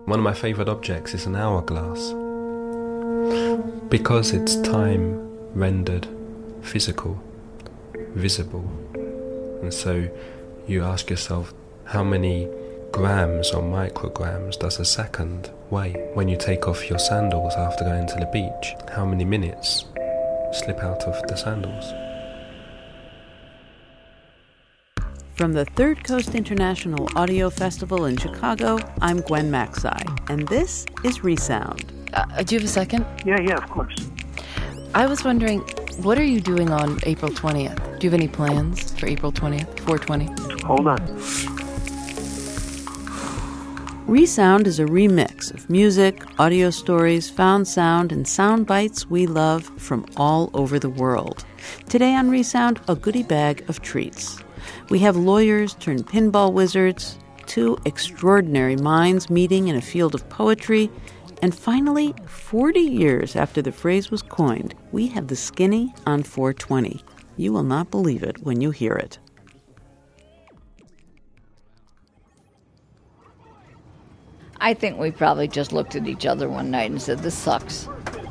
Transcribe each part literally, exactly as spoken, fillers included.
One of my favourite objects is an hourglass, because it's time rendered physical, visible. And so you ask yourself, how many grams or micrograms does a second weigh? When you take off your sandals after going to the beach, how many minutes slip out of the sandals? From the Third Coast International Audio Festival in Chicago, I'm Gwen Macsai, and this is Resound. Uh, do you have a second? Yeah, yeah, of course. I was wondering, what are you doing on April twentieth? Do you have any plans for April twentieth, four twenty? Hold on. Resound is a remix of music, audio stories, found sound, and sound bites we love from all over the world. Today on Resound, a goodie bag of treats. We have lawyers turned pinball wizards, two extraordinary minds meeting in a field of poetry, and finally, forty years after the phrase was coined, we have the skinny on four twenty. You will not believe it when you hear it. I think we probably just looked at each other one night and said, this sucks.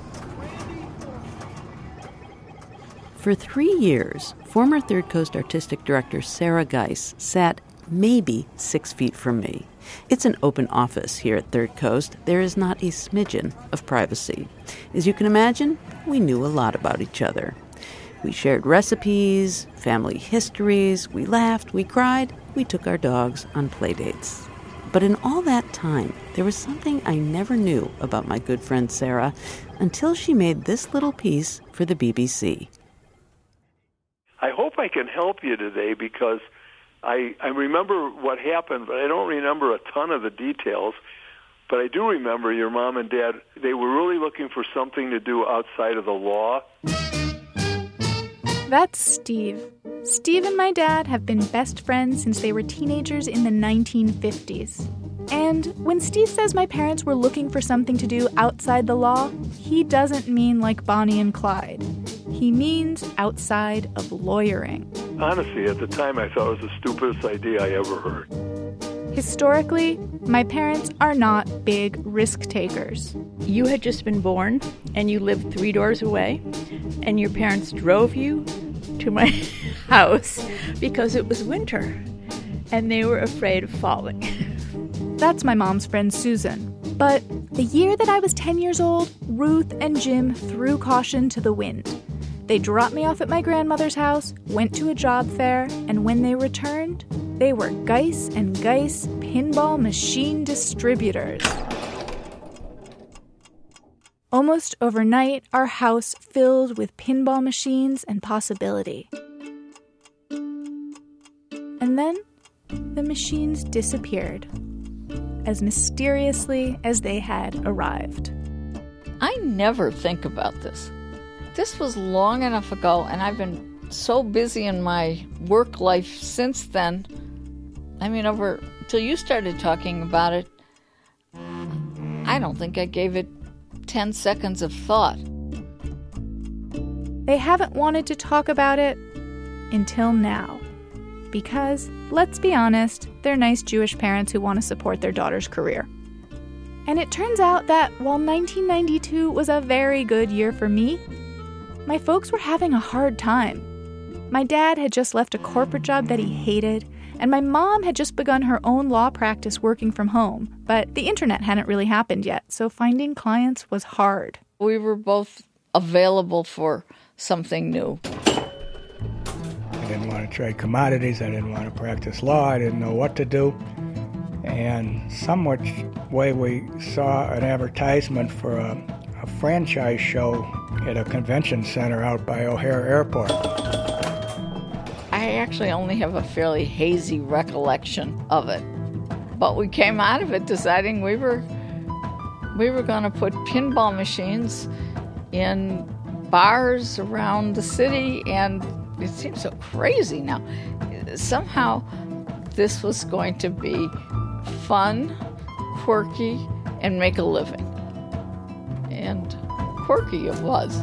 For three years, former Third Coast Artistic Director Sarah Geis sat maybe six feet from me. It's an open office here at Third Coast. There is not a smidgen of privacy. As you can imagine, we knew a lot about each other. We shared recipes, family histories, we laughed, we cried, we took our dogs on play dates. But in all that time, there was something I never knew about my good friend Sarah until she made this little piece for the B B C. I hope I can help you today because I, I remember what happened, but I don't remember a ton of the details. But I do remember your mom and dad, they were really looking for something to do outside of the law. That's Steve. Steve and my dad have been best friends since they were teenagers in the nineteen fifties. And when Steve says my parents were looking for something to do outside the law, he doesn't mean like Bonnie and Clyde. He means outside of lawyering. Honestly, at the time, I thought it was the stupidest idea I ever heard. Historically, my parents are not big risk takers. You had just been born, and you lived three doors away, and your parents drove you to my house because it was winter, and they were afraid of falling. That's my mom's friend Susan. But the year that I was ten years old, Ruth and Jim threw caution to the wind. They dropped me off at my grandmother's house, went to a job fair, and when they returned, they were Geis and Geis pinball machine distributors. Almost overnight, our house filled with pinball machines and possibility. And then, the machines disappeared, as mysteriously as they had arrived. I never think about this. This was long enough ago, and I've been so busy in my work life since then. I mean, over till you started talking about it, I don't think I gave it ten seconds of thought. They haven't wanted to talk about it until now. Because, let's be honest, they're nice Jewish parents who want to support their daughter's career. And it turns out that while nineteen ninety-two was a very good year for me, my folks were having a hard time. My dad had just left a corporate job that he hated, and my mom had just begun her own law practice working from home, but the internet hadn't really happened yet, so finding clients was hard. We were both available for something new. I didn't want to trade commodities, I didn't want to practice law, I didn't know what to do. And some which way we saw an advertisement for a, a franchise show at a convention center out by O'Hare Airport. I actually only have a fairly hazy recollection of it. But we came out of it deciding we were we were going to put pinball machines in bars around the city, and it seems so crazy now. Somehow this was going to be fun, quirky, and make a living. And quirky it was.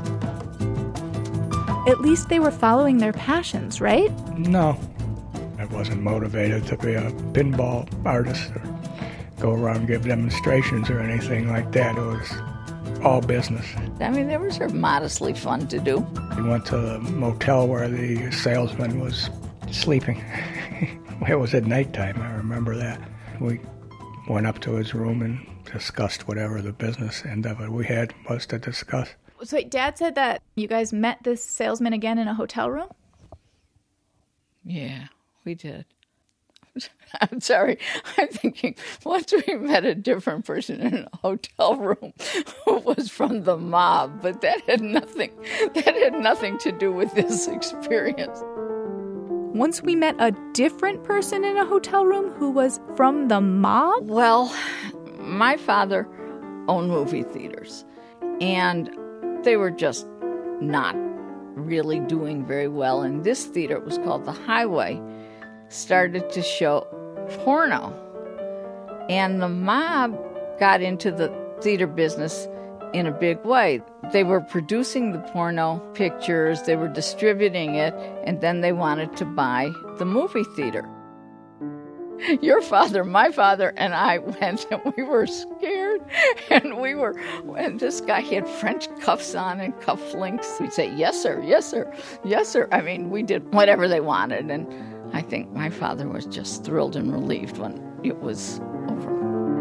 At least they were following their passions, right? No, I wasn't motivated to be a pinball artist or go around and give demonstrations or anything like that. It was all business. I mean, they were sort of modestly fun to do. We went to the motel where the salesman was sleeping. It was at nighttime, I remember that. We went up to his room and discussed whatever the business end of it we had was to discuss. So wait, Dad said that you guys met this salesman again in a hotel room? Yeah, we did. I'm sorry. I'm thinking once we met a different person in a hotel room who was from the mob, but that had nothing that had nothing to do with this experience. Once we met a different person in a hotel room who was from the mob? Well, my father owned movie theaters, and they were just not really doing very well. And this theater, it was called the Highway, started to show porno. And the mob got into the theater business in a big way. They were producing the porno pictures, they were distributing it, and then they wanted to buy the movie theater. Your father, my father, and I went, and we were scared, and we were, and this guy, he had French cuffs on and cufflinks. We'd say, yes, sir, yes, sir, yes, sir. I mean, we did whatever they wanted, and I think my father was just thrilled and relieved when it was over.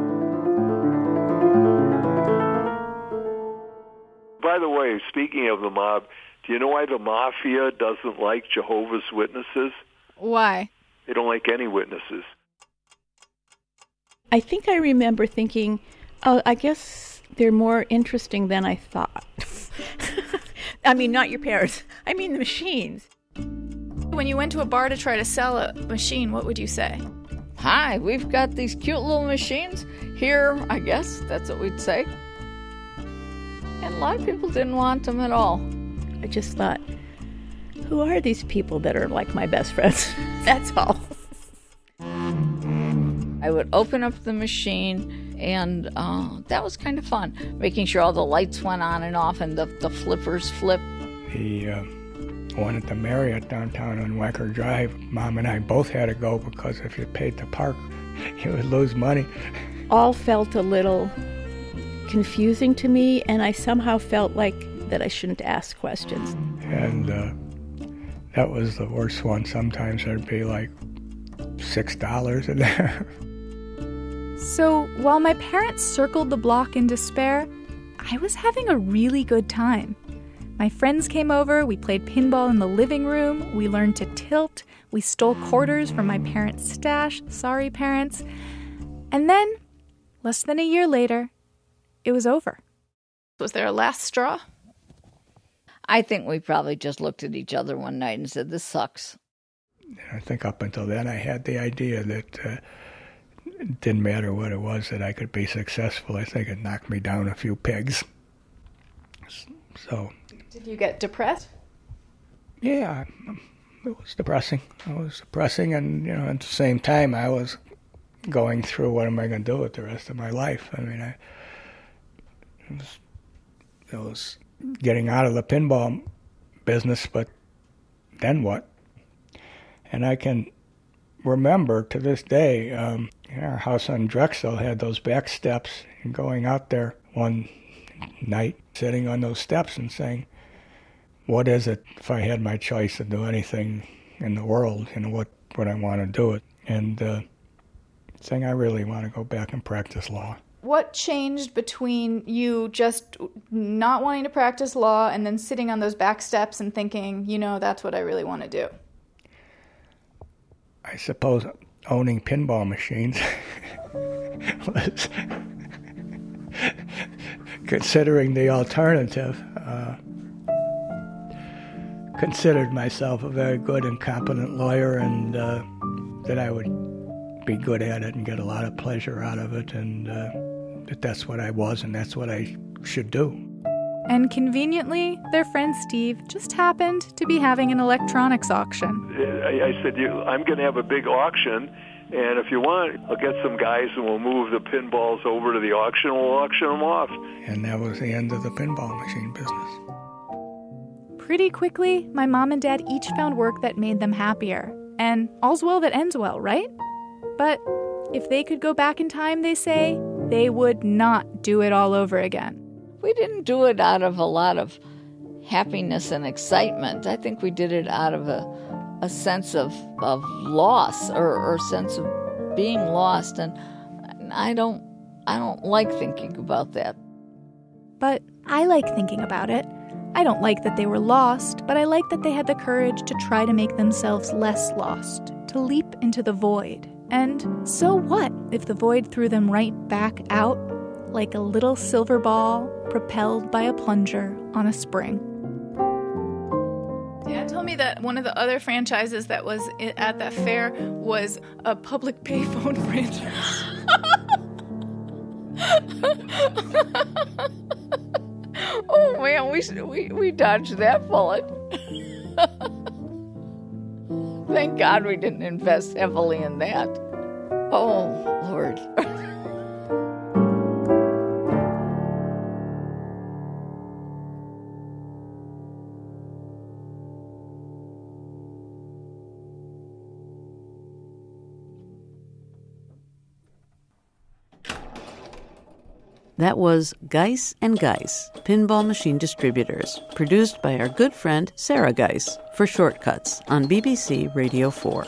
By the way, speaking of the mob, do you know why the mafia doesn't like Jehovah's Witnesses? Why? They don't like any witnesses. I think I remember thinking, oh, I guess they're more interesting than I thought. I mean, not your parents. I mean the machines. When you went to a bar to try to sell a machine, what would you say? Hi, we've got these cute little machines here, I guess. That's what we'd say. And a lot of people didn't want them at all. I just thought, who are these people that are like my best friends? That's all. I would open up the machine, and uh, that was kind of fun, making sure all the lights went on and off and the, the flippers flip. He uh, one at the Marriott downtown on Wecker Drive. Mom and I both had to go because if you paid to park, you would lose money. All felt a little confusing to me, and I somehow felt like that I shouldn't ask questions. And uh, that was the worst one. Sometimes there'd be like six dollars in there. So while my parents circled the block in despair, I was having a really good time. My friends came over, we played pinball in the living room, we learned to tilt, we stole quarters from my parents' stash, sorry parents. And then, less than a year later, it was over. Was there a last straw? I think we probably just looked at each other one night and said, this sucks. I think up until then I had the idea that uh, it didn't matter what it was, that I could be successful. I think it knocked me down a few pegs. So. Did you get depressed? Yeah, it was depressing. It was depressing, and you know, at the same time, I was going through what am I going to do with the rest of my life. I mean, I it was, it was getting out of the pinball business, but then what? And I can remember to this day, um, our house on Drexel had those back steps, and going out there one night, sitting on those steps and saying, what is it if I had my choice to do anything in the world, you know, what would I want to do it? And uh, saying I really want to go back and practice law. What changed between you just not wanting to practice law and then sitting on those back steps and thinking, you know, that's what I really want to do? I suppose owning pinball machines was, considering the alternative, uh, considered myself a very good and competent lawyer, and uh, that I would be good at it and get a lot of pleasure out of it, and uh, that that's what I was and that's what I should do. And conveniently, their friend Steve just happened to be having an electronics auction. I, I said, you, I'm going to have a big auction, and if you want, I'll get some guys and we'll move the pinballs over to the auction, we'll auction them off. And that was the end of the pinball machine business. Pretty quickly, my mom and dad each found work that made them happier. And all's well that ends well, right? But if they could go back in time, they say, they would not do it all over again. We didn't do it out of a lot of happiness and excitement. I think we did it out of a, a sense of, of loss or, or sense of being lost, and I don't I don't like thinking about that. But I like thinking about it. I don't like that they were lost, but I like that they had the courage to try to make themselves less lost, to leap into the void. And so what if the void threw them right back out like a little silver ball propelled by a plunger on a spring? Dad told me that one of the other franchises that was at that fair was a public payphone franchise. Oh man, we we we dodged that bullet. Thank God we didn't invest heavily in that. Oh Lord. That was Geis and Geis, Pinball Machine Distributors, produced by our good friend Sarah Geis for Shortcuts on B B C Radio four.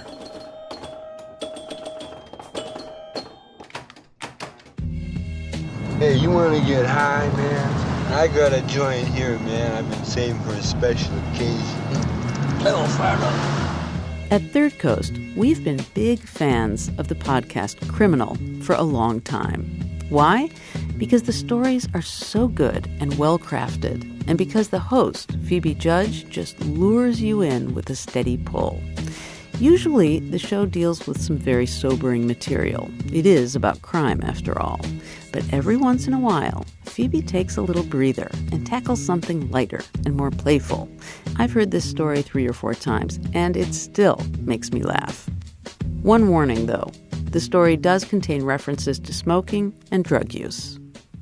Hey, you want to get high, man? I got a joint here, man. I've been saving for a special occasion. Little fella. At Third Coast, we've been big fans of the podcast Criminal for a long time. Why? Because the stories are so good and well-crafted, and because the host, Phoebe Judge, just lures you in with a steady pull. Usually, the show deals with some very sobering material. It is about crime, after all. But every once in a while, Phoebe takes a little breather and tackles something lighter and more playful. I've heard this story three or four times, and it still makes me laugh. One warning, though. The story does contain references to smoking and drug use.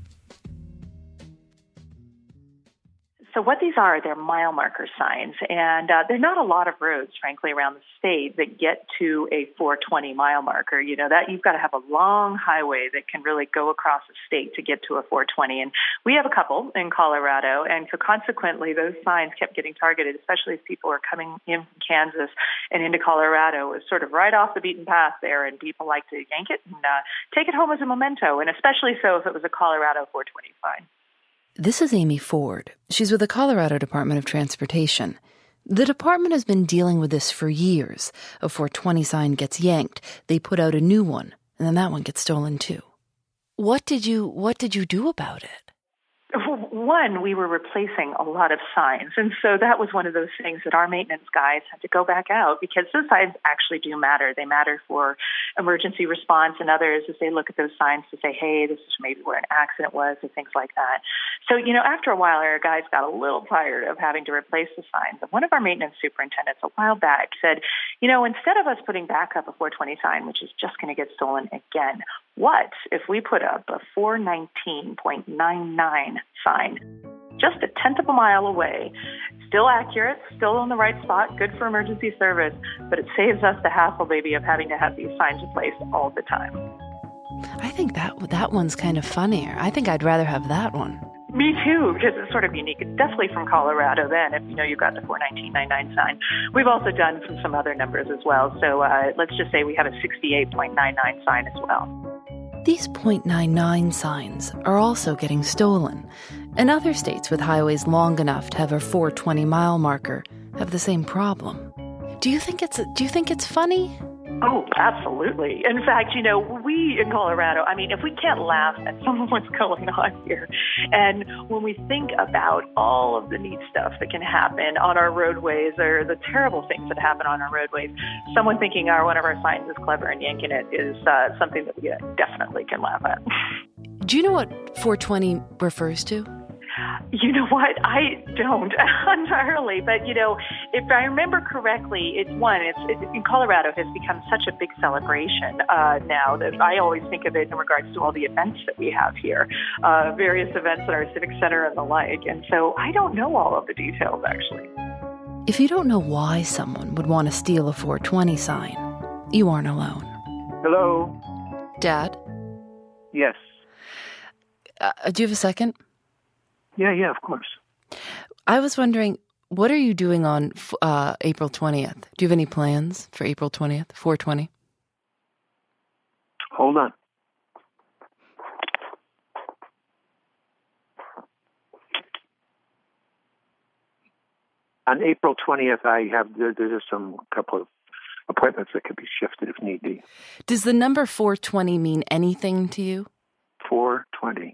So what these are, they're mile marker signs, and uh, there are not a lot of roads, frankly, around the state that get to a four twenty mile marker. You know, that you've got to have a long highway that can really go across a state to get to a four twenty, and we have a couple in Colorado, and so consequently those signs kept getting targeted, especially as people were coming in from Kansas and into Colorado. It was sort of right off the beaten path there, and people like to yank it and uh, take it home as a memento, and especially so if it was a Colorado four twenty sign. This is Amy Ford. She's with the Colorado Department of Transportation. The department has been dealing with this for years. A four twenty sign gets yanked, they put out a new one, and then that one gets stolen too. What did you what did you do about it? One, we were replacing a lot of signs, and so that was one of those things that our maintenance guys had to go back out, because those signs actually do matter. They matter for emergency response and others as they look at those signs to say, hey, this is maybe where an accident was, or things like that. So, you know, after a while, our guys got a little tired of having to replace the signs. And one of our maintenance superintendents a while back said, you know, instead of us putting back up a four twenty sign, which is just going to get stolen again, what if we put up a four nineteen point nine nine sign, just a tenth of a mile away, still accurate, still in the right spot, good for emergency service, but it saves us the hassle, maybe, of having to have these signs replaced all the time. I think that that one's kind of funnier. I think I'd rather have that one. Me too, because it's sort of unique. It's definitely from Colorado then, if you know you've got the four nineteen ninety-nine sign. We've also done some, some other numbers as well. So uh, let's just say we have a sixty-eight point nine nine sign as well. These point nine nine signs are also getting stolen. And other states with highways long enough to have a four twenty mile marker have the same problem. Do you think it's do you think it's funny? Oh, absolutely. In fact, you know, we in Colorado, I mean, if we can't laugh at some of what's going on here, and when we think about all of the neat stuff that can happen on our roadways, or the terrible things that happen on our roadways, someone thinking our one of our signs is clever and yanking it is uh, something that we definitely can laugh at. Do you know what four twenty refers to? You know what? I don't entirely. But, you know, if I remember correctly, it's one, it's it, in Colorado has become such a big celebration uh, now that I always think of it in regards to all the events that we have here, uh, various events at our Civic Center and the like. And so I don't know all of the details, actually. If you don't know why someone would want to steal a four twenty sign, you aren't alone. Hello. Dad? Yes. Uh, do you have a second? Yeah, yeah, of course. I was wondering, what are you doing on uh, April twentieth? Do you have any plans for April twentieth, four twenty? Hold on. On April twentieth, I have, there, there's some couple of appointments that could be shifted if need be. Does the number four twenty mean anything to you? four twenty.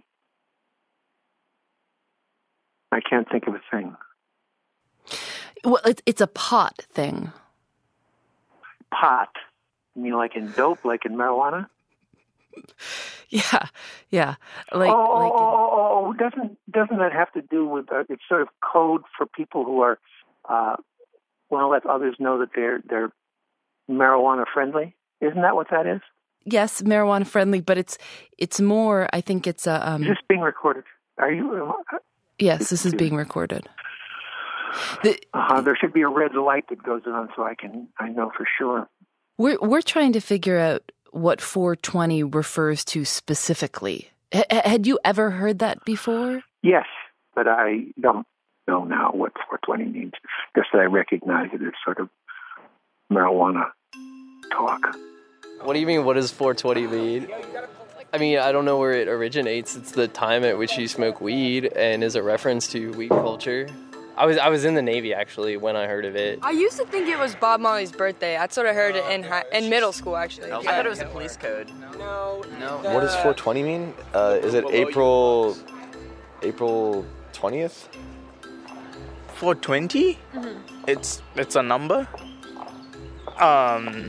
I can't think of a thing. Well, it's, it's a pot thing. Pot? You mean like in dope, like in marijuana? Yeah, yeah. Like, oh, like oh, oh, oh, oh, doesn't doesn't that have to do with uh, it's sort of code for people who are uh, want to let others know that they're they're marijuana friendly? Isn't that what that is? Yes, marijuana friendly, but it's it's more. I think it's a. Um, is this being recorded? Are you? Uh, yes, this is being recorded. The, uh, there should be a red light that goes on so I can I know for sure. We're we're trying to figure out what four twenty refers to specifically. H- had you ever heard that before? Yes, but I don't know now what four twenty means. Just that I recognize it as sort of marijuana talk. What do you mean, what does four twenty mean? I mean, I don't know where it originates. It's the time at which you smoke weed and is a reference to weed culture. I was I was in the Navy, actually, when I heard of it. I used to think it was Bob Marley's birthday. I sort of heard it in high, in middle school, actually. I thought it was the police code. No. No. What does four twenty mean? Uh, is it April April twentieth? four twenty? Mm-hmm. It's it's a number. Um,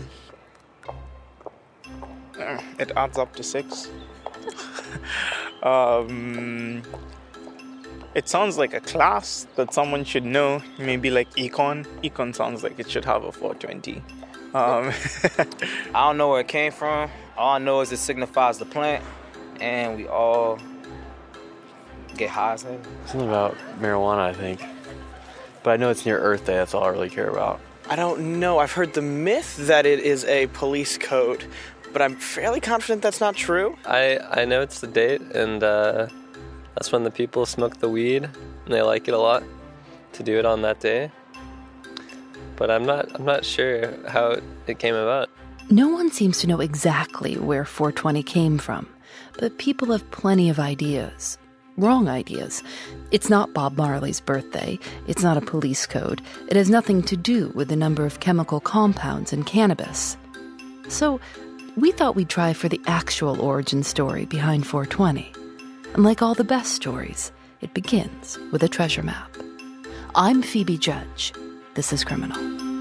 it adds up to six. um, it sounds like a class that someone should know. Maybe like econ. Econ sounds like it should have a four twenty. Um, I don't know where it came from. All I know is it signifies the plant, and we all get high. Something about marijuana, I think. But I know it's near Earth Day. That's all I really care about. I don't know. I've heard the myth that it is a police code, but I'm fairly confident that's not true. I, I know it's the date, and uh, that's when the people smoke the weed, and they like it a lot to do it on that day. But I'm not I'm not sure how it came about. No one seems to know exactly where four twenty came from, but people have plenty of ideas. Wrong ideas. It's not Bob Marley's birthday. It's not a police code. It has nothing to do with the number of chemical compounds in cannabis. So we thought we'd try for the actual origin story behind four twenty. And like all the best stories, it begins with a treasure map. I'm Phoebe Judge. This is Criminal.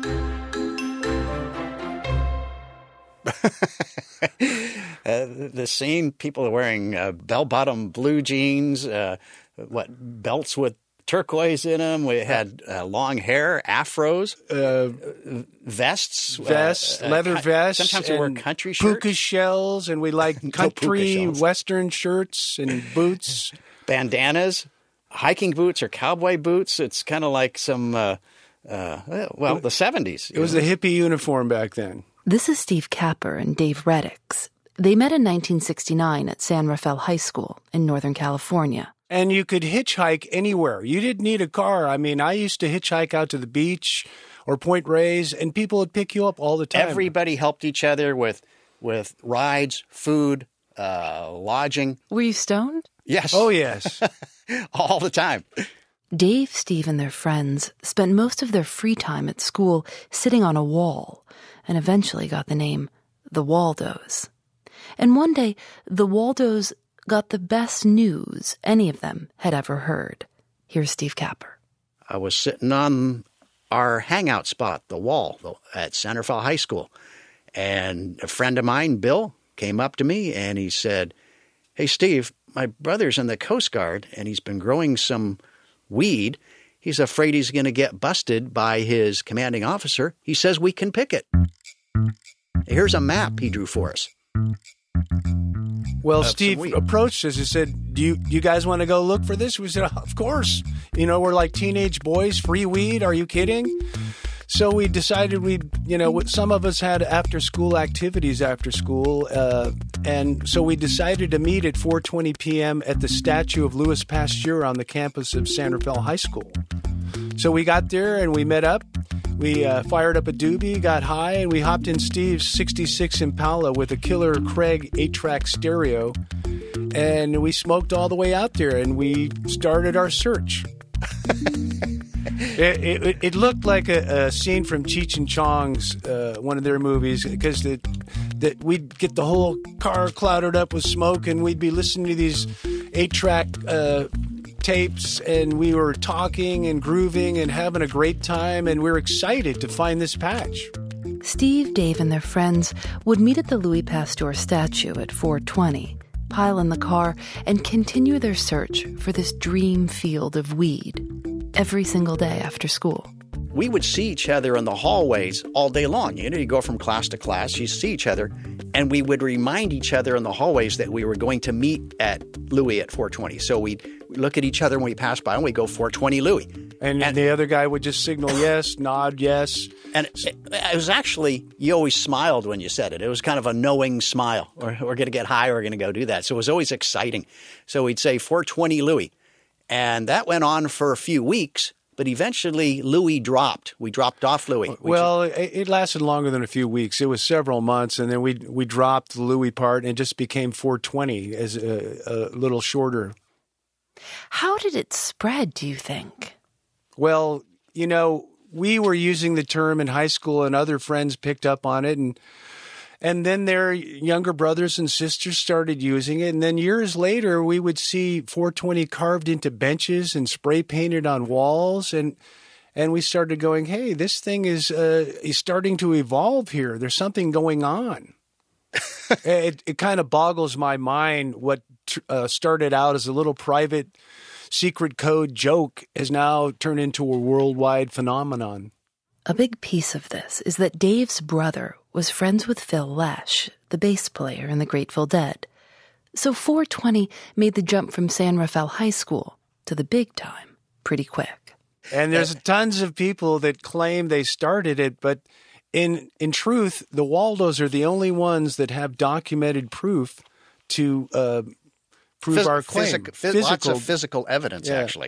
Uh, the scene, people are wearing uh, bell-bottom blue jeans, uh, what, belts with turquoise in them. We had uh, long hair, afros, uh, vests. Vests, uh, leather uh, vests. Sometimes we wear country shirts. Puka shells, and we like country western shirts and boots. Bandanas, hiking boots or cowboy boots. It's kind of like some, uh, uh, well, the seventies. It was the hippie uniform back then. This is Steve Capper and Dave Reddix. They met in nineteen sixty-nine at San Rafael High School in Northern California. And you could hitchhike anywhere. You didn't need a car. I mean, I used to hitchhike out to the beach or Point Reyes, and people would pick you up all the time. Everybody helped each other with with rides, food, uh, lodging. Were you stoned? Yes. Oh, yes. All the time. Dave, Steve, and their friends spent most of their free time at school sitting on a wall and eventually got the name the Waldos. And one day, the Waldos got the best news any of them had ever heard. Here's Steve Capper. I was sitting on our hangout spot, the wall at San Rafael High School, and a friend of mine, Bill, came up to me and he said, "Hey, Steve, my brother's in the Coast Guard and he's been growing some weed. He's afraid he's going to get busted by his commanding officer. He says we can pick it." Here's a map he drew for us. Well, Steve approached us and said, do you, you guys want to go look for this? We said, of course. You know, we're like teenage boys, free weed. Are you kidding? so we decided we'd, you know, some of us had after-school activities after school, uh, and so we decided to meet at four twenty p.m. at the statue of Louis Pasteur on the campus of San Rafael High School. So we got there and we met up. We uh, fired up a doobie, got high, and we hopped in Steve's sixty-six Impala with a killer Craig eight-track stereo, and we smoked all the way out there, and we started our search. It, it, it looked like a, a scene from Cheech and Chong's, uh, one of their movies, because that that we'd get the whole car clouded up with smoke, and we'd be listening to these eight-track uh, tapes, and we were talking and grooving and having a great time, and we were excited to find this patch. Steve, Dave, and their friends would meet at the Louis Pasteur statue at four twenty, pile in the car, and continue their search for this dream field of weed every single day after school. We would see each other in the hallways all day long. You know, you go from class to class, you see each other, and we would remind each other in the hallways that we were going to meet at Louis at four twenty. So we'd look at each other when we passed by, and we'd go four twenty Louis. And, and the other guy would just signal yes, nod yes. And it, it was actually, you always smiled when you said it. It was kind of a knowing smile. We're, we're going to get high, we're going to go do that. So it was always exciting. So we'd say four twenty Louis. And that went on for a few weeks, but eventually Louis dropped. We dropped off Louis. Well, it, it lasted longer than a few weeks. It was several months, and then we we dropped the Louis part, and it just became four twenty as a, a little shorter. How did it spread, do you think? Well, you know, we were using the term in high school, and other friends picked up on it, and and then their younger brothers and sisters started using it. And then years later, we would see four twenty carved into benches and spray painted on walls. And and we started going, hey, this thing is, uh, is starting to evolve here. There's something going on. it it kind of boggles my mind what uh, started out as a little private secret code joke has now turned into a worldwide phenomenon. A big piece of this is that Dave's brother was friends with Phil Lesh, the bass player in the Grateful Dead. So four twenty made the jump from San Rafael High School to the big time pretty quick. And there's tons of people that claim they started it, but in in truth, the Waldos are the only ones that have documented proof to uh, prove Phys- our claim. Physical, physical, lots of physical evidence, yeah. actually.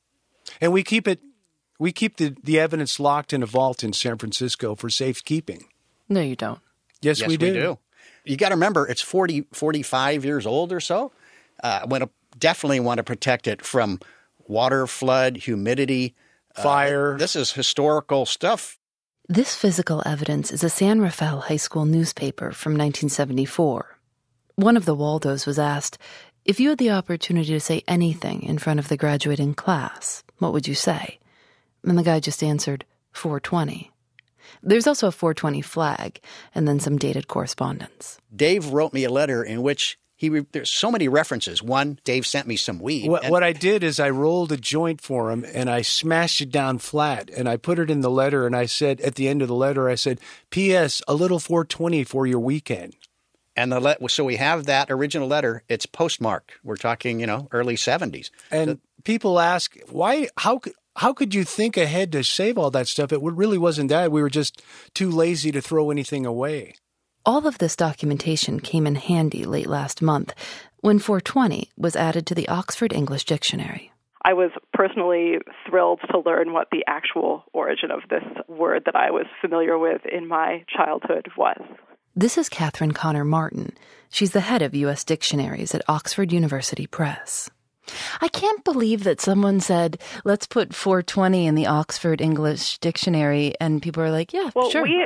And we keep it. We keep the, the evidence locked in a vault in San Francisco for safekeeping. No, you don't. Yes, yes we do. We do. You got to remember, it's forty, forty-five years old or so. Uh, want to definitely want to protect it from water, flood, humidity, fire. Uh, this is historical stuff. This physical evidence is a San Rafael High School newspaper from nineteen seventy-four. One of the Waldos was asked, if you had the opportunity to say anything in front of the graduating class, what would you say? And the guy just answered, four twenty. There's also a four twenty flag, and then some dated correspondence. Dave wrote me a letter in which he re- there's so many references. One, Dave sent me some weed. What, and- what I did is I rolled a joint for him, and I smashed it down flat, and I put it in the letter, and I said, at the end of the letter, I said, P S, a little four twenty for your weekend. And the le- so we have that original letter. It's postmarked. We're talking, you know, early seventies. And the- people ask, why, how could, How could you think ahead to save all that stuff? It really wasn't that. We were just too lazy to throw anything away. All of this documentation came in handy late last month when four twenty was added to the Oxford English Dictionary. I was personally thrilled to learn what the actual origin of this word that I was familiar with in my childhood was. This is Catherine Connor Martin. She's the head of U S Dictionaries at Oxford University Press. I can't believe that someone said, let's put four twenty in the Oxford English Dictionary, and people are like, yeah, well, sure. We,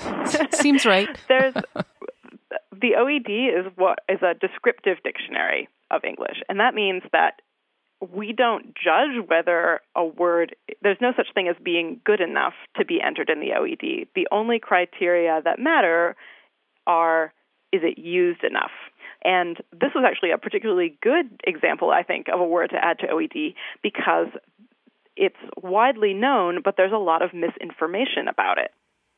Seems right. There's the O E D is what is a descriptive dictionary of English, and that means that we don't judge whether a word, there's no such thing as being good enough to be entered in the O E D. The only criteria that matter are, is it used enough? And this was actually a particularly good example, I think, of a word to add to O E D because it's widely known, but there's a lot of misinformation about it.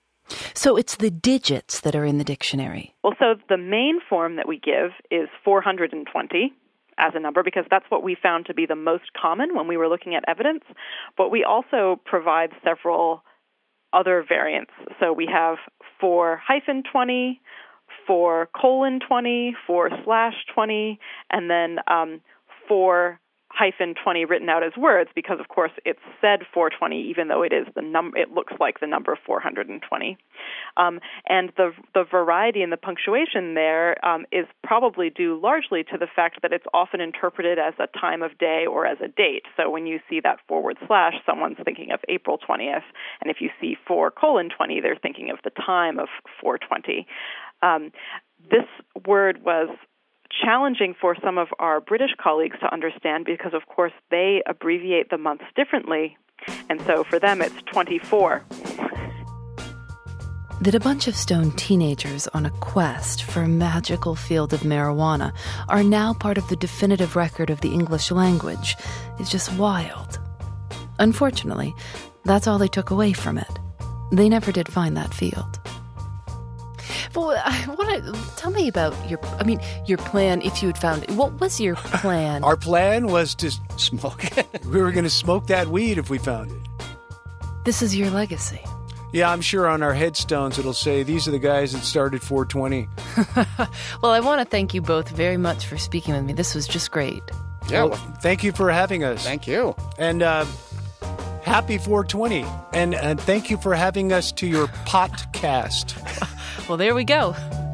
So it's the digits that are in the dictionary. Well, so the main form that we give is four hundred twenty as a number because that's what we found to be the most common when we were looking at evidence. But we also provide several other variants. So we have four hyphen twenty, four colon twenty, four slash twenty, and then um, four hyphen twenty written out as words, because of course it's said four twenty, even though it is the num it looks like the number four hundred twenty. Um, and the the variety in the punctuation there um, is probably due largely to the fact that it's often interpreted as a time of day or as a date. So when you see that forward slash, someone's thinking of April twentieth, and if you see four colon twenty, they're thinking of the time of four twenty. Um, this word was challenging for some of our British colleagues to understand because, of course, they abbreviate the months differently, and so for them it's twenty-four. That a bunch of stoned teenagers on a quest for a magical field of marijuana are now part of the definitive record of the English language is just wild. Unfortunately, that's all they took away from it. They never did find that field. Well, I want to tell me about your. I mean, your plan. If you had found it, what was your plan? Our plan was to smoke. We were going to smoke that weed if we found it. This is your legacy. Yeah, I'm sure on our headstones it'll say these are the guys that started four twenty. Well, I want to thank you both very much for speaking with me. This was just great. Yeah, well, thank you for having us. Thank you. And uh, happy four twenty. And, and thank you for having us to your podcast. Well, there we go.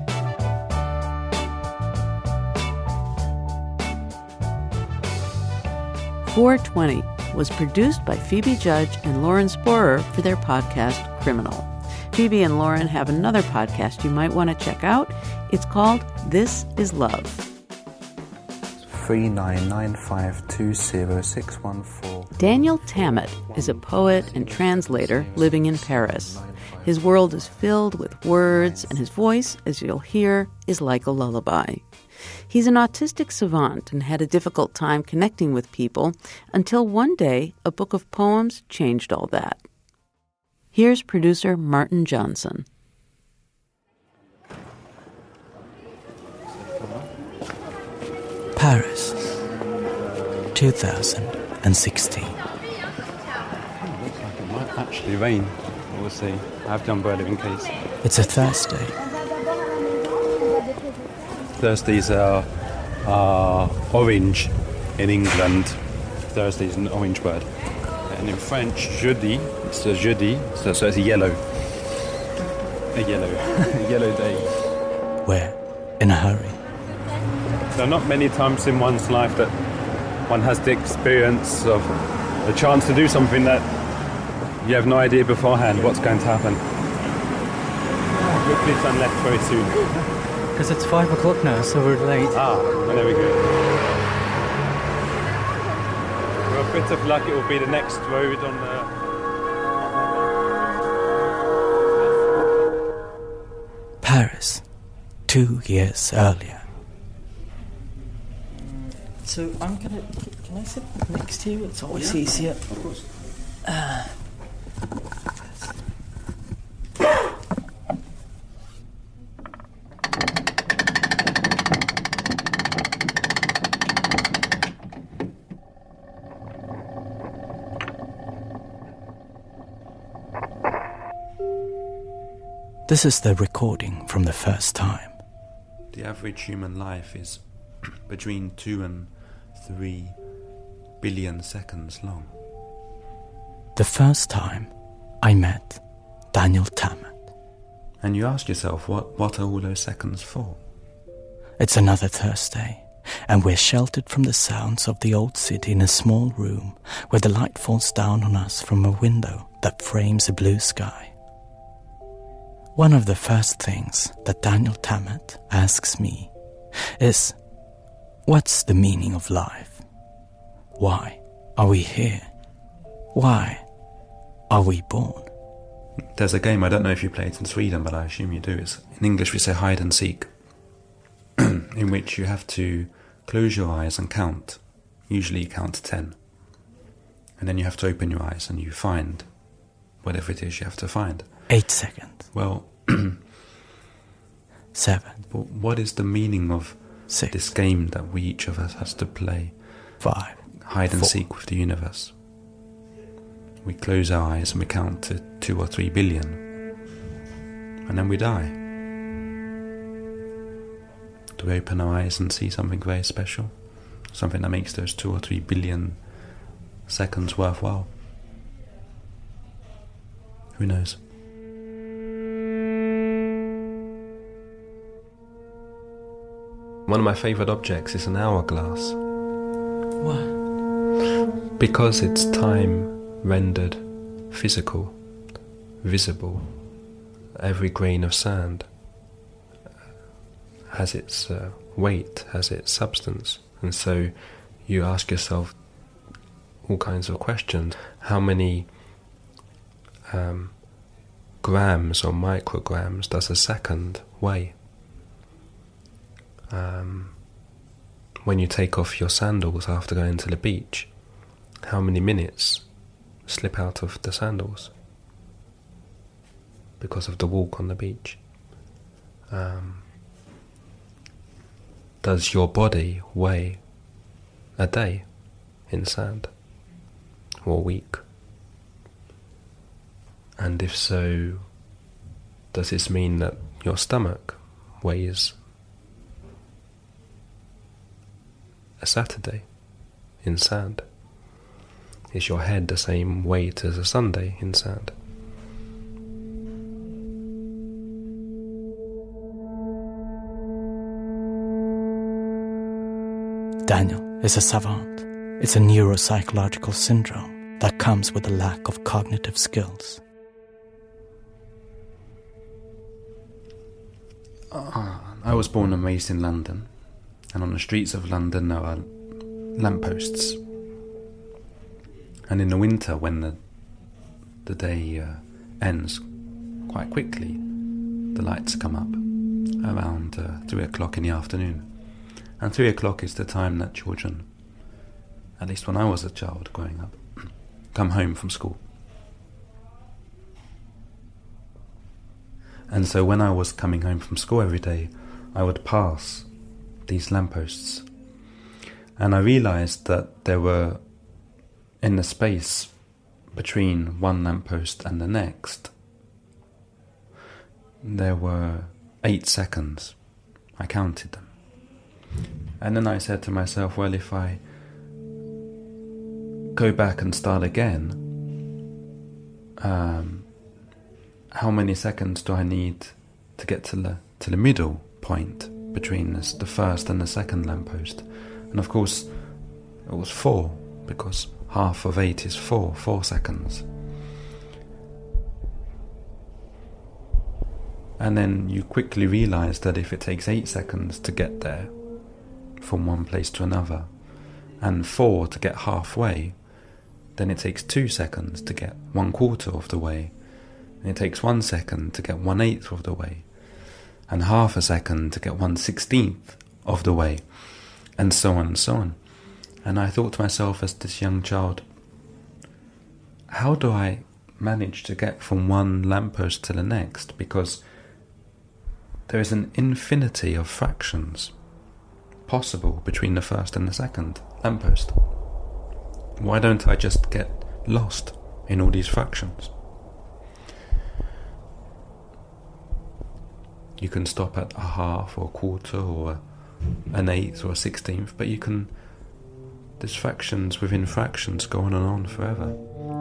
four twenty was produced by Phoebe Judge and Lauren Sporer for their podcast, Criminal. Phoebe and Lauren have another podcast you might want to check out. It's called This Is Love. three nine nine five two zero six one four. Daniel Tammet is a poet and translator living in Paris. His world is filled with words, and his voice, as you'll hear, is like a lullaby. He's an autistic savant and had a difficult time connecting with people until one day a book of poems changed all that. Here's producer Martin Johnson. Paris, two thousand sixteen. Looks like it might actually rain. We'll see. I have the umbrella in case. It's a Thursday. Thursdays are, are orange in England. Thursday is an orange word. And in French, jeudi, it's a jeudi, so, so it's a yellow. A yellow. a yellow day. We're in a hurry. There are not many times in one's life that one has the experience of a chance to do something that you have no idea beforehand what's going to happen. Hopefully it's left very soon. Because it's five o'clock now, so we're late. Ah, well, there we go. With a bit of luck, it will be the next road on the... Paris, two years earlier. So I'm gonna... Can I sit next to you? It's always yeah, easier. Of course. Uh, This is the recording from the first time. The average human life is between two and three billion seconds long. The first time I met Daniel Tammet. And you ask yourself, what, what are all those seconds for? It's another Thursday, and we're sheltered from the sounds of the old city in a small room where the light falls down on us from a window that frames a blue sky. One of the first things that Daniel Tammet asks me is, what's the meaning of life? Why are we here? Why are we born? There's a game, I don't know if you play it in Sweden, but I assume you do. It's, in English we say hide and seek, in which you have to close your eyes and count. Usually you count to ten. And then you have to open your eyes and you find whatever it is you have to find. Eight seconds. Well, seven. But what is the meaning of Six. this game that we each of us has to play? Five. Hide and Four. seek with the universe. We close our eyes and we count to two or three billion, and then we die. Do we open our eyes and see something very special? Something that makes those two or three billion seconds worthwhile? Who knows? One of my favourite objects is an hourglass. Why? Because it's time rendered physical, visible. Every grain of sand has its uh, weight, has its substance. And so you ask yourself all kinds of questions. How many um, grams or micrograms does a second weigh? Um, when you take off your sandals after going to the beach, how many minutes slip out of the sandals because of the walk on the beach? Um, does your body weigh a day in sand or a week? And if so, does this mean that your stomach weighs a Saturday in sand? Is your head the same weight as a Sunday in sand? Daniel is a savant. It's a neuropsychological syndrome that comes with a lack of cognitive skills. Uh, I was born and raised in London, and on the streets of London there are lampposts. And in the winter, when the the day uh, ends quite quickly, the lights come up around uh, three o'clock in the afternoon. And three o'clock is the time that children, at least when I was a child growing up, come home from school. And so when I was coming home from school every day, I would pass these lampposts. And I realised that there were, in the space between one lamppost and the next, there were eight seconds. I counted them. And then I said to myself, well, if I go back and start again, um, how many seconds do I need to get to the to the middle point between this, the first and the second lamppost? And of course, it was four, because half of eight is four, four seconds. And then you quickly realise that if it takes eight seconds to get there from one place to another, and four to get halfway, then it takes two seconds to get one quarter of the way, and it takes one second to get one eighth of the way, and half a second to get one sixteenth of the way, and so on and so on. And I thought to myself as this young child, how do I manage to get from one lamppost to the next? Because there is an infinity of fractions possible between the first and the second lamppost. Why don't I just get lost in all these fractions? You can stop at a half or a quarter or an eighth or a sixteenth, but you can, there's fractions within fractions go on and on forever.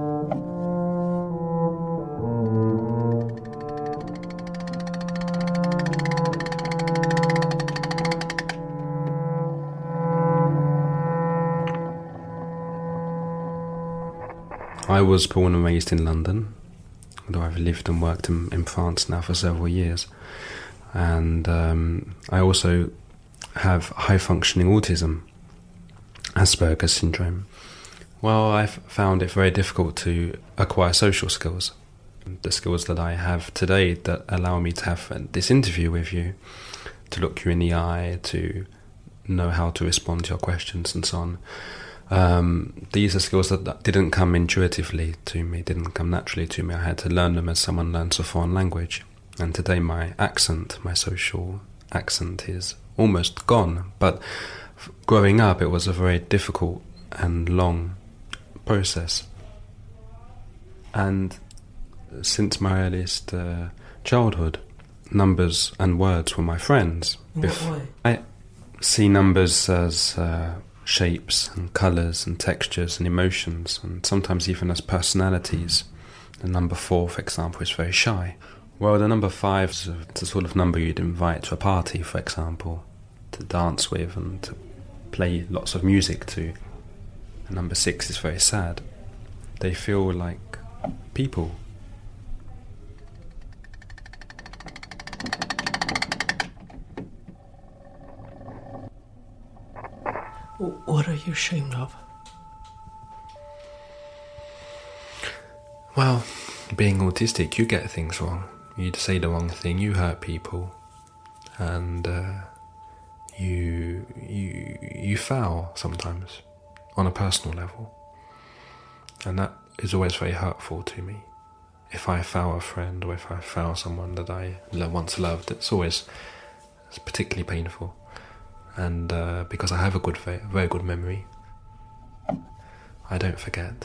I was born and raised in London, although I've lived and worked in, in France now for several years. And um, I also have high-functioning autism, Asperger's syndrome. Well, I've found it very difficult to acquire social skills. The skills that I have today that allow me to have this interview with you, to look you in the eye, to know how to respond to your questions and so on. Um, these are skills that didn't come intuitively to me, didn't come naturally to me. I had to learn them as someone learns a foreign language. And today my accent, my social accent is almost gone. But f- growing up, it was a very difficult and long process. And since my earliest uh, childhood, numbers and words were my friends. In what Bef- way? I see numbers as uh, shapes and colours and textures and emotions, and sometimes even as personalities. The number four, for example, is very shy. Well, the number five is the sort of number you'd invite to a party, for example, to dance with and to play lots of music to. And number six is very sad. They feel like people. What are you ashamed of? Well, being autistic, you get things wrong. You say the wrong thing, you hurt people, and uh, you you you foul sometimes on a personal level, and that is always very hurtful to me. If I foul a friend or if I foul someone that I once loved, it's always it's particularly painful. And uh, because I have a good, very, very good memory, I don't forget.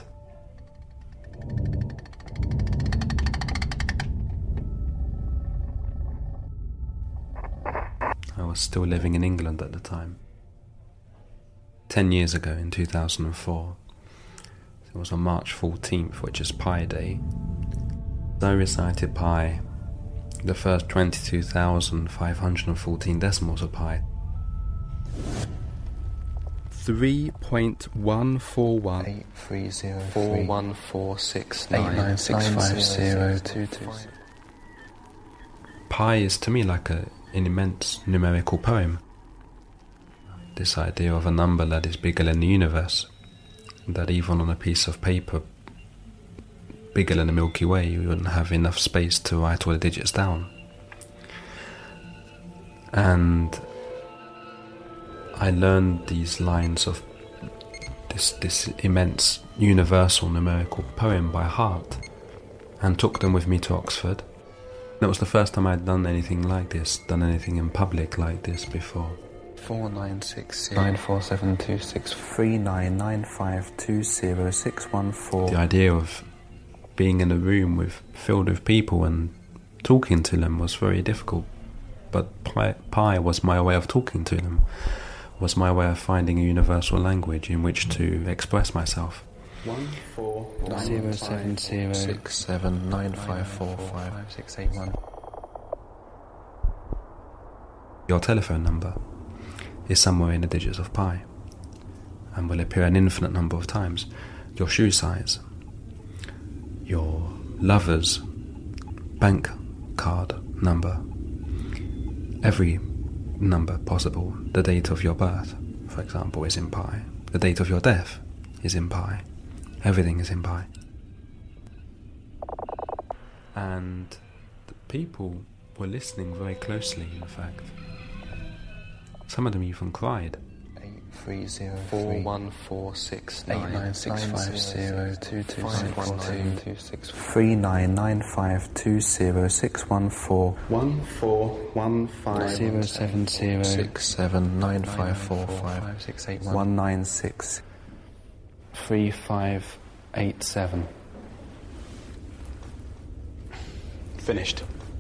I was still living in England at the time. Ten years ago, in two thousand four, it was on March fourteenth, which is Pi Day. I recited pi, the first twenty-two thousand five hundred fourteen decimals of pi. three point one four one eight three zero four one four six nine nine six five zero two two. Pi is to me like a, an immense numerical poem. This idea of a number that is bigger than the universe, that even on a piece of paper bigger than the Milky Way, you wouldn't have enough space to write all the digits down. And I learned these lines of this this immense universal numerical poem by heart and took them with me to Oxford. That was the first time I'd done anything like this, done anything in public like this before. Four nine six zero nine four seven two six three nine nine five two zero six one four. The idea of being in a room with filled with people and talking to them was very difficult, but pi, pi was my way of talking to them, was my way of finding a universal language in which to express myself. One four zero seven zero six seven nine five four five six eight one. Your telephone number is somewhere in the digits of pi and will appear an infinite number of times. Your shoe size, your lover's bank card number, every number possible. The date of your birth, for example, is in pi. The date of your death is in pi. Everything is in pi. And the people were listening very closely, in fact. Some of them even cried. eight three zero four one four six nine nine six five zero two two six one two two six three nine nine five two zero six one four one four one five zero seven zero six seven nine five four five six eight one one nine six three five eight seven. Finished.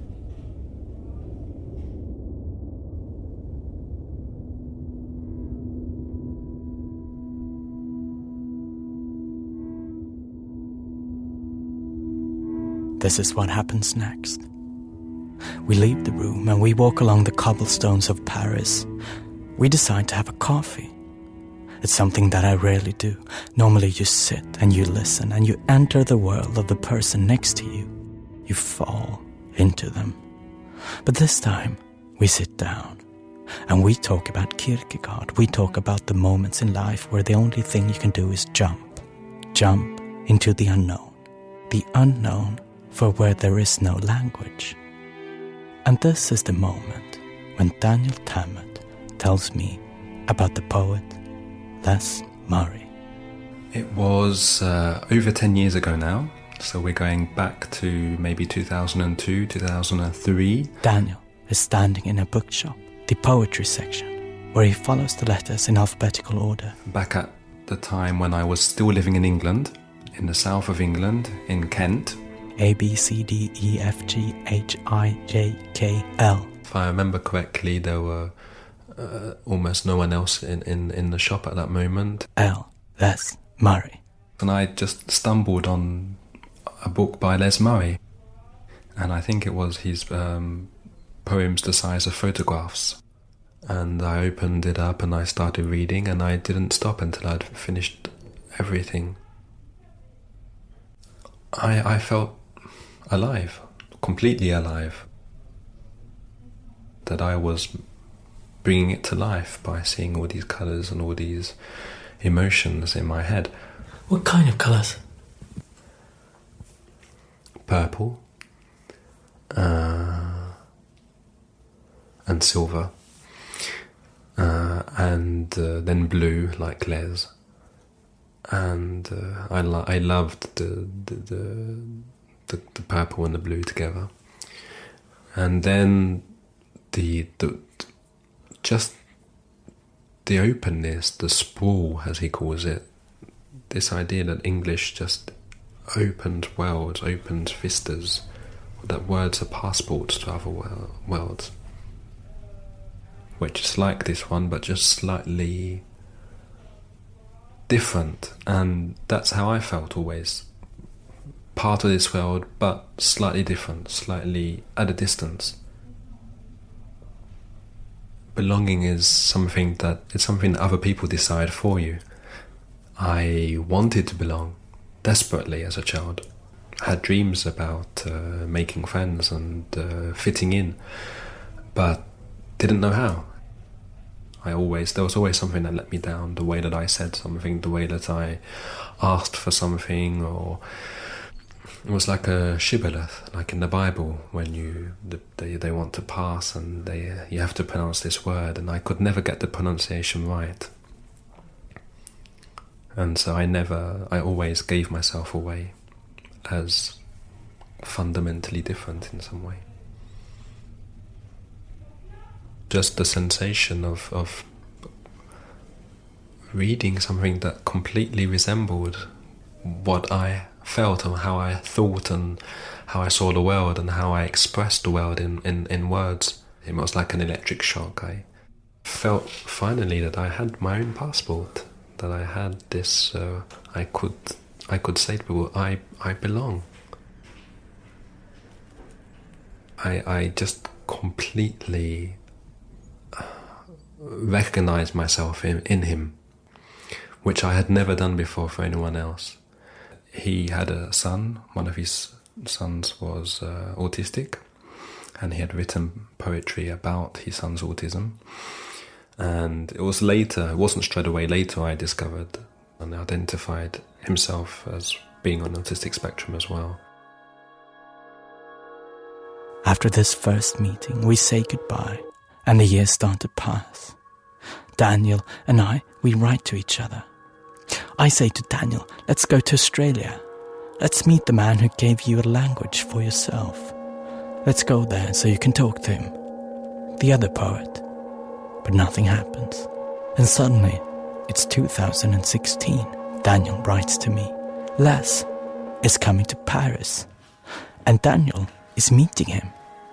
This is what happens next. We leave the room and we walk along the cobblestones of Paris. We decide to have a coffee. It's something that I rarely do. Normally you sit and you listen and you enter the world of the person next to you. You fall into them. But this time we sit down and we talk about Kierkegaard. We talk about the moments in life where the only thing you can do is jump. Jump into the unknown. The unknown for where there is no language. And this is the moment when Daniel Tammet tells me about the poet Les Murray. It was uh, over ten years ago now, so we're going back to maybe two thousand two, two thousand three. Daniel is standing in a bookshop, the poetry section, where he follows the letters in alphabetical order. Back at the time when I was still living in England, in the south of England, in Kent. A, B, C, D, E, F, G, H, I, J, K, L. If I remember correctly, there were uh, almost no one else in, in, in the shop at that moment. L, Les Murray. And I just stumbled on a book by Les Murray. And I think it was his um, poems the size of photographs. And I opened it up and I started reading, and I didn't stop until I'd finished everything. I, I felt alive, completely alive. That I was bringing it to life by seeing all these colours and all these emotions in my head. What kind of colours? Purple. Uh, and silver. Uh, and uh, then blue, like Les. And uh, I lo- I loved the the, the the the purple and the blue together. And then the the just the openness, the sprawl, as he calls it. This idea that English just opened worlds, opened vistas, that words are passports to other wor- worlds. Which is like this one, but just slightly different. And that's how I felt always. Part of this world, but slightly different, slightly at a distance. Belonging is something that it's something that other people decide for you. I wanted to belong desperately as a child. I had dreams about uh, making friends and uh, fitting in, but didn't know how. I always there was always something that let me down. The way that I said something, the way that I asked for something, or it was like a shibboleth, like in the Bible, when you they they want to pass and they you have to pronounce this word, and I could never get the pronunciation right. And so I never, I always gave myself away as fundamentally different in some way. Just the sensation of, of reading something that completely resembled what I felt and how I thought and how I saw the world and how I expressed the world in, in, in words. It was like an electric shock. I felt finally that I had my own passport. That I had this, uh, I could, I could say to people, I, I belong. I, I just completely recognized myself in, in him, which I had never done before for anyone else. He had a son. One of his sons was uh, autistic, and he had written poetry about his son's autism. And it was later, it wasn't straight away, later I discovered and identified himself as being on the autistic spectrum as well. After this first meeting, we say goodbye, and the years start to pass. Daniel and I, we write to each other. I say to Daniel, let's go to Australia. Let's meet the man who gave you a language for yourself. Let's go there so you can talk to him. The other poet. But nothing happens. And suddenly, it's two thousand sixteen. Daniel writes to me. Les is coming to Paris. And Daniel is meeting him.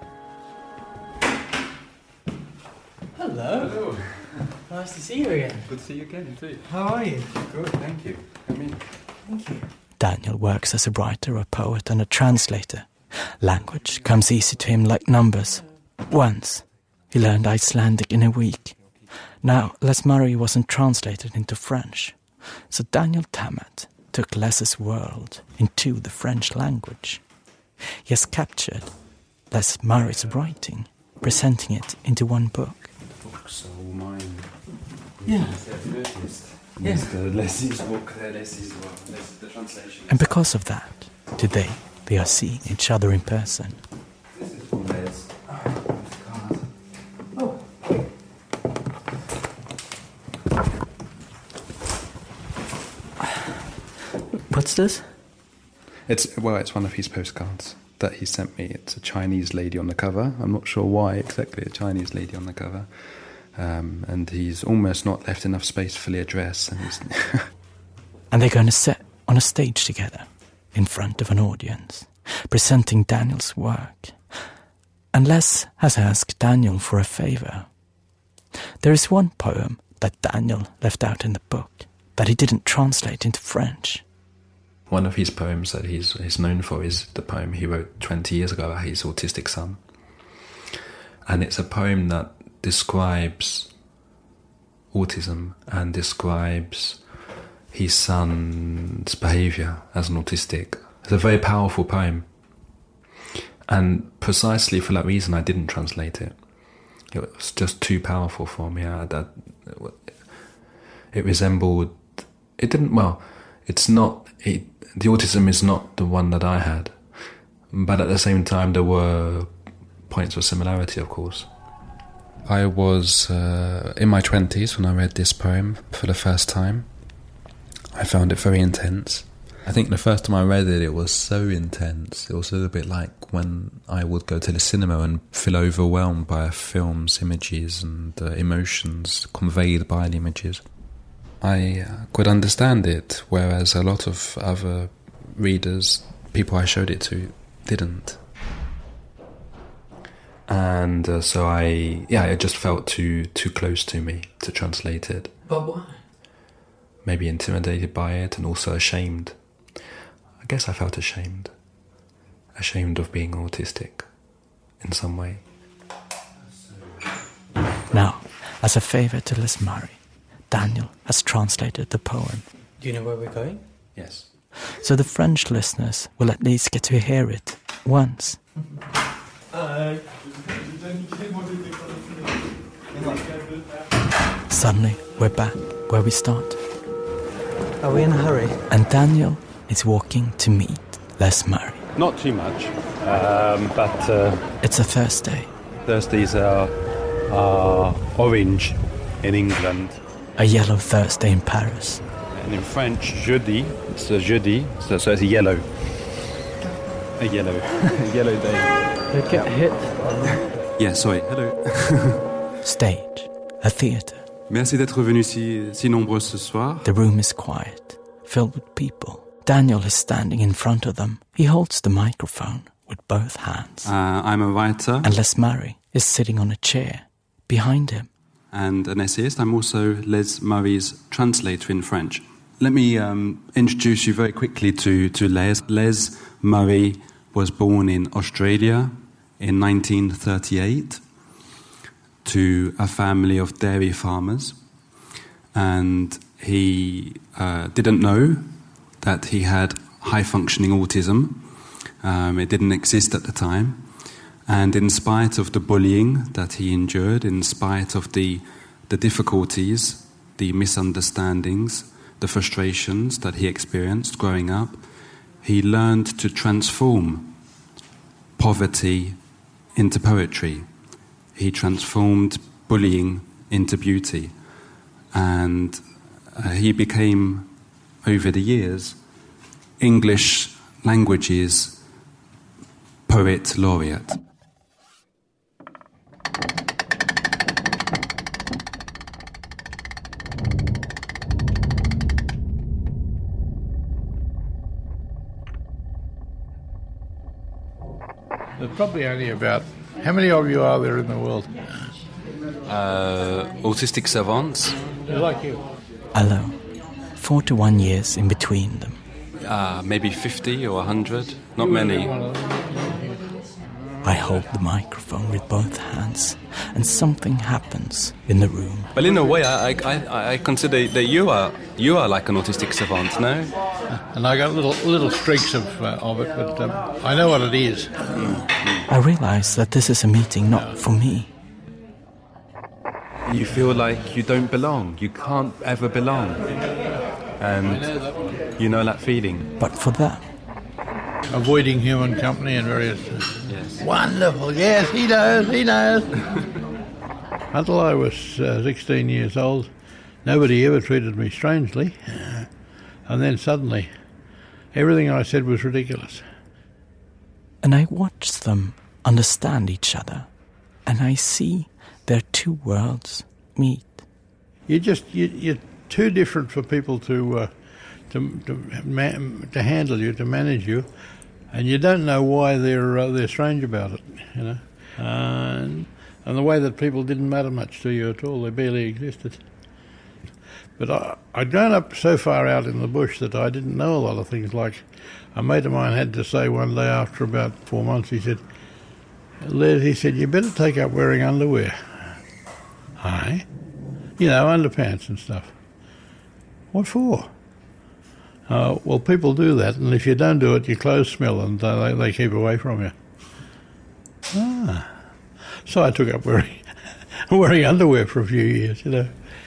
Hello. Hello. Nice to see you again. Good to see you again too. How are you? Good, thank you. Come in. Thank you. Daniel works as a writer, a poet and a translator. Language comes easy to him like numbers. Once, he learned Icelandic in a week. Now, Les Murray wasn't translated into French, so Daniel Tammet took Les's world into the French language. He has captured Les Murray's writing, presenting it into one book. The book's all mine. Yeah. Yeah. The Leslie's book, the Leslie's book, the translation. And because of that, today they are seeing each other in person. This is from Les. Oh. What's this? It's well, it's one of his postcards that he sent me. It's a Chinese lady on the cover. I'm not sure why exactly a Chinese lady on the cover. Um, and he's almost not left enough space to fully address. And, he's and they're going to set on a stage together, in front of an audience, presenting Daniel's work. And Les has asked Daniel for a favour. There is one poem that Daniel left out in the book that he didn't translate into French. One of his poems that he's, he's known for is the poem he wrote twenty years ago about his autistic son. And it's a poem that describes autism and describes his son's behaviour as an autistic. It's a very powerful poem. And precisely for that reason I didn't translate it. It was just too powerful for me. I, that, it resembled... It didn't... Well, it's not... It, the autism is not the one that I had. But at the same time, there were points of similarity, of course. I was uh, in my twenties when I read this poem for the first time. I found it very intense. I think the first time I read it, it was so intense. It was a little bit like when I would go to the cinema and feel overwhelmed by a film's images and uh, emotions conveyed by the images. I uh, could understand it, whereas a lot of other readers, people I showed it to, didn't. And uh, so I, yeah, it just felt too too close to me to translate it. But why? Maybe intimidated by it and also ashamed. I guess I felt ashamed. Ashamed of being autistic in some way. Now, as a favour to Les Murray, Daniel has translated the poem. Do you know where we're going? Yes. So the French listeners will at least get to hear it once. Suddenly, we're back where we started. Are we in a hurry? And Daniel is walking to meet Les Murray. Not too much, um, but... Uh, it's a Thursday. Thursdays are, are orange in England. A yellow Thursday in Paris. And in French, jeudi, it's a jeudi, so, so it's a yellow. A yellow. a yellow day. They get hit. Yeah, sorry, hello. Stage, a theatre. Merci d'être venu si, si nombreux ce soir. The room is quiet, filled with people. Daniel is standing in front of them. He holds the microphone with both hands. Uh, I'm a writer. And Les Murray is sitting on a chair behind him. And an essayist. I'm also Les Murray's translator in French. Let me um, introduce you very quickly to, to Les. Les Murray was born in Australia in nineteen thirty-eight to a family of dairy farmers. And he uh, didn't know that he had high-functioning autism. Um, it didn't exist at the time. And in spite of the bullying that he endured, in spite of the, the difficulties, the misunderstandings, the frustrations that he experienced growing up, he learned to transform poverty into poetry. He transformed bullying into beauty. And uh, he became, over the years, English language's poet laureate. There's probably only about... How many of you are there in the world? Uh, autistic savants. Like you. Alone. forty-one years in between them. Uh, maybe fifty or one hundred. Not many. I hold the microphone with both hands, and something happens in the room. Well, in a way, I, I, I consider that you are you are like an autistic savant, no? And I got little little streaks of uh, of it, but um, I know what it is. I realize that this is a meeting not for me. You feel like you don't belong. You can't ever belong. And you know that feeling. But for them. Avoiding human company and various... Yes. Wonderful, yes, he knows, he knows. Until I was uh, sixteen years old, nobody ever treated me strangely. And then suddenly, everything I said was ridiculous. And I watch them understand each other, and I see their two worlds meet. You just you, you're too different for people to uh, to to, ma- to handle you, to manage you, and you don't know why they're uh, they're strange about it, you know, uh, and, and the way that people didn't matter much to you at all, they barely existed. But I, I'd grown up so far out in the bush that I didn't know a lot of things. Like a mate of mine had to say one day after about four months, he said, Les, he said, you better take up wearing underwear. Aye? You know, underpants and stuff. What for? Uh, well, people do that, and if you don't do it, your clothes smell and uh, they, they keep away from you. Ah. So I took up wearing, wearing underwear for a few years, you know.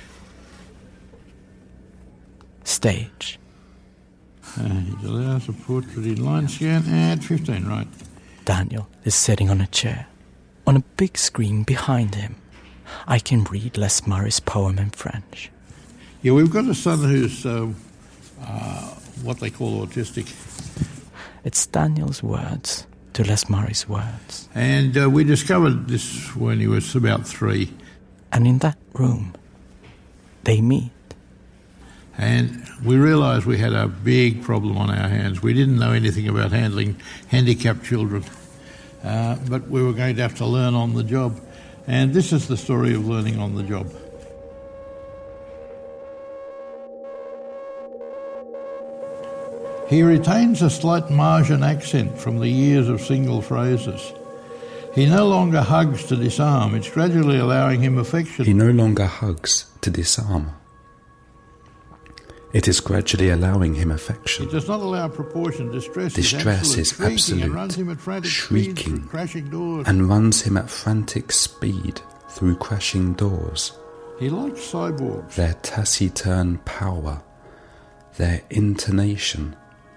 Stage. Uh, it allows a portrait in line scan at fifteen, right. Daniel is sitting on a chair. On a big screen behind him, I can read Les Murray's poem in French. Yeah, we've got a son who's uh, uh, what they call autistic. It's Daniel's words to Les Murray's words. And uh, we discovered this when he was about three. And in that room, they meet. And we realised we had a big problem on our hands. We didn't know anything about handling handicapped children, uh, but we were going to have to learn on the job. And this is the story of learning on the job. He retains a slight Martian accent from the years of single phrases. He no longer hugs to disarm. It's gradually allowing him affection. He no longer hugs to disarm. It is gradually allowing him affection. It does not allow proportion. Distress, Distress is absolute, absolute shrieking, and crashing doors. and runs him at frantic speed through crashing doors. He likes cyborgs. Their taciturn power, their intonation.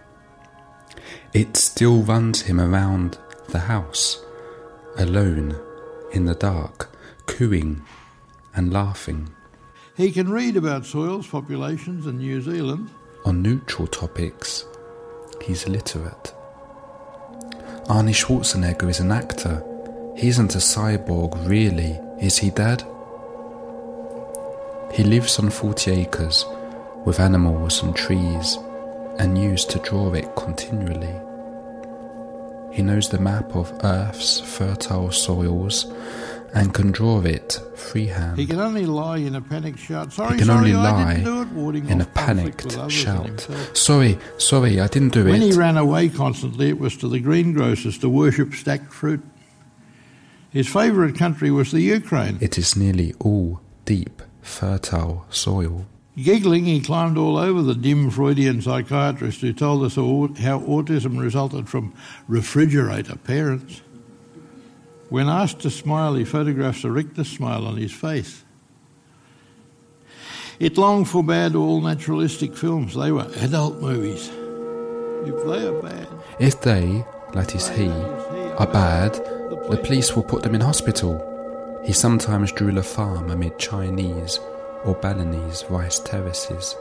It still runs him around the house, alone, in the dark, cooing and laughing. He can read about soils, populations and New Zealand. On neutral topics, he's literate. Arnie Schwarzenegger is an actor. He isn't a cyborg, really, is he, Dad? He lives on forty acres, with animals and trees, and used to draw it continually. He knows the map of Earth's fertile soils, and can draw it freehand. He can only lie in a panicked shout. Sorry, he can sorry, only I lie didn't do it. Warding in a off conflict with panicked others shout. and himself. Sorry, sorry, I didn't do When it. he ran away constantly, it was to the greengrocers to worship stacked fruit. His favourite country was the Ukraine. It is nearly all deep, fertile soil. Giggling, he climbed all over the dim Freudian psychiatrist who told us how autism resulted from refrigerator parents. When asked to smile, he photographs a rictus smile on his face. It long forbade all naturalistic films. They were adult movies. If they are bad... If they, that is he, are bad, the police will put them in hospital. He sometimes drew La Farm amid Chinese or Balinese rice terraces.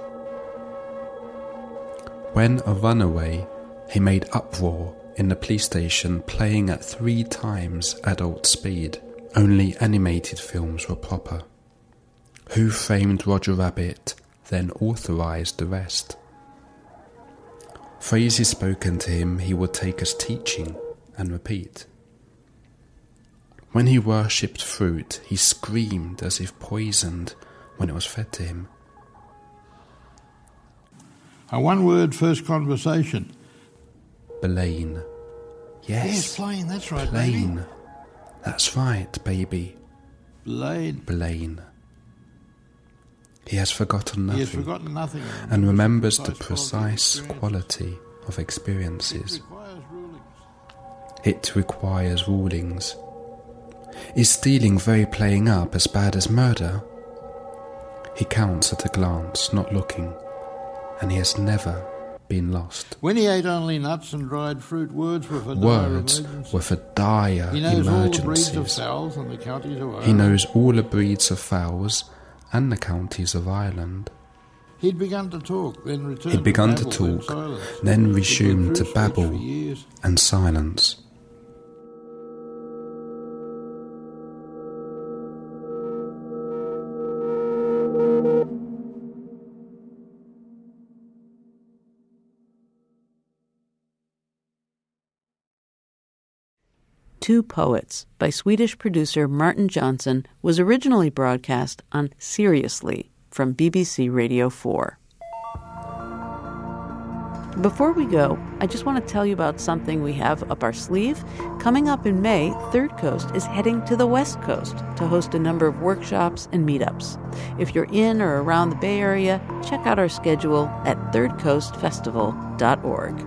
When a runaway, he made uproar in the police station, playing at three times adult speed. Only animated films were proper. Who Framed Roger Rabbit then authorised the rest. Phrases spoken to him he would take as teaching and repeat. When he worshipped fruit, he screamed as if poisoned when it was fed to him. A one-word first conversation. Blaine. Yes, Yes, Blaine, that's right, Blaine. baby. That's right, baby. Blaine. Blaine. He has forgotten nothing. He has forgotten nothing. And remembers the precise quality of experiences. It requires rulings. Is stealing very playing up as bad as murder? He counts at a glance, not looking, and he has never been lost. When he ate only nuts and dried fruit, words were for dire Words emergencies. were for dire He knows all the breeds of emergencies. fowls and the counties of Ireland. He knows all the breeds of fowls and the counties of Ireland. He'd begun to talk, then returned He'd begun to to babble, then talk, silence. then He'd been resumed to through speech for babble years. and silence. Two Poets by Swedish producer Martin Johnson was originally broadcast on Seriously from B B C Radio four. Before we go, I just want to tell you about something we have up our sleeve. Coming up in May, Third Coast is heading to the West Coast to host a number of workshops and meetups. If you're in or around the Bay Area, check out our schedule at third coast festival dot org.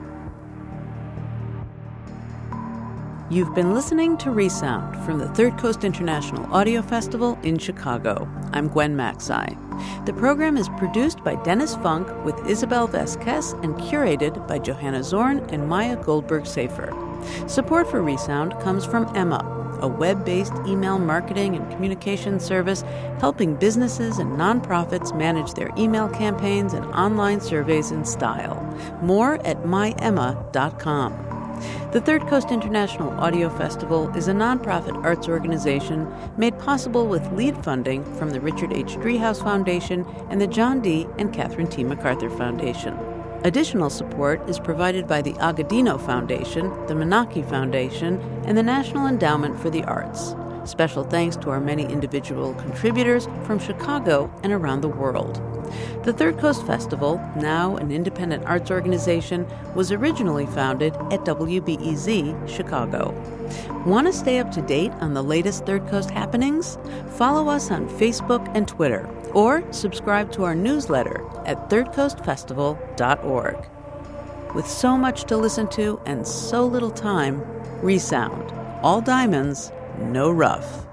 You've been listening to Resound from the Third Coast International Audio Festival in Chicago. I'm Gwen Macsai. The program is produced by Dennis Funk with Isabel Vasquez and curated by Johanna Zorn and Maya Goldberg-Safer. Support for Resound comes from Emma, a web-based email marketing and communication service helping businesses and nonprofits manage their email campaigns and online surveys in style. More at my emma dot com. The Third Coast International Audio Festival is a nonprofit arts organization made possible with lead funding from the Richard H. Driehaus Foundation and the John D. and Catherine T. MacArthur Foundation. Additional support is provided by the Agudino Foundation, the Menaki Foundation, and the National Endowment for the Arts. Special thanks to our many individual contributors from Chicago and around the world. The Third Coast Festival, now an independent arts organization, was originally founded at W B E Z Chicago. Want to stay up to date on the latest Third Coast happenings? Follow us on Facebook and Twitter, or subscribe to our newsletter at third coast festival dot org. With so much to listen to and so little time, Resound. All diamonds, no rough.